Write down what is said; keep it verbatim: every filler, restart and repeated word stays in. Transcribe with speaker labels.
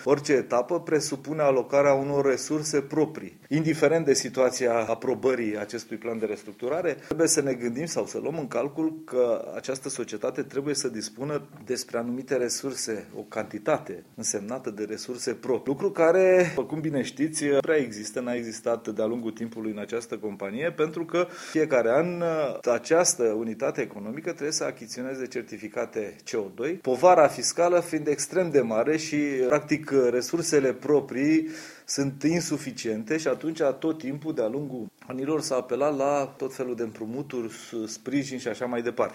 Speaker 1: orice etapă presupune alocarea unor resurse proprii. Indiferent de situația aprobării acestui plan de restructurare, trebuie să ne gândim sau să luăm în calcul că această societate trebuie să dispună despre anumite resurse, o cantitate însemnată de resurse proprii. Lucru care, după cum bine știți, prea există, n-a existat de-a lungul timpului în această companie, pentru că fiecare an această unitate economică trebuie să achiziționeze certificate C O doi, povara fiscală fiind extrem de mare și, practic, resursele proprii sunt insuficiente și atunci tot timpul, de-a lungul anilor, s-a apelat la tot felul de împrumuturi, sprijin și așa mai departe.